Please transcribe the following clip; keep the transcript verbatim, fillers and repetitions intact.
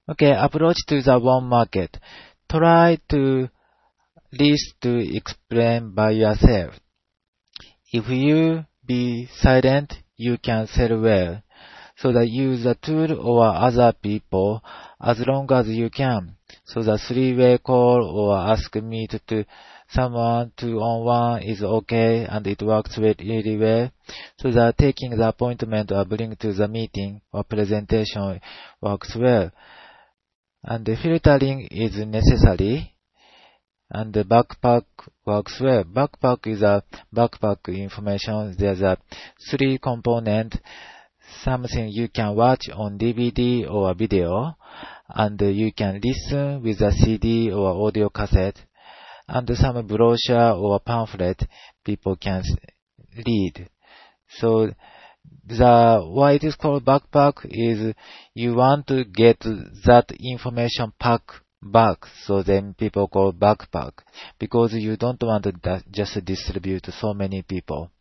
Okay, approach to the one market. Try to least to explain by yourself. If you be silent, you can sell well. So that use the tool or other people as long as you can. So the three-way call or ask meet to someone two-on-one is okay and it works really well. So that taking the appointment or bring to the meeting or presentation works well. And the filtering is necessary. And the backpack works well. Backpack is a backpack information. There's a three component. Something you can watch on D V D or video, and you can listen with a C D or audio cassette, and some brochure or pamphlet people can read. So the why it is called backpack is you want to get that information pack back, so then people call backpack because you don't want to just distribute to so many people.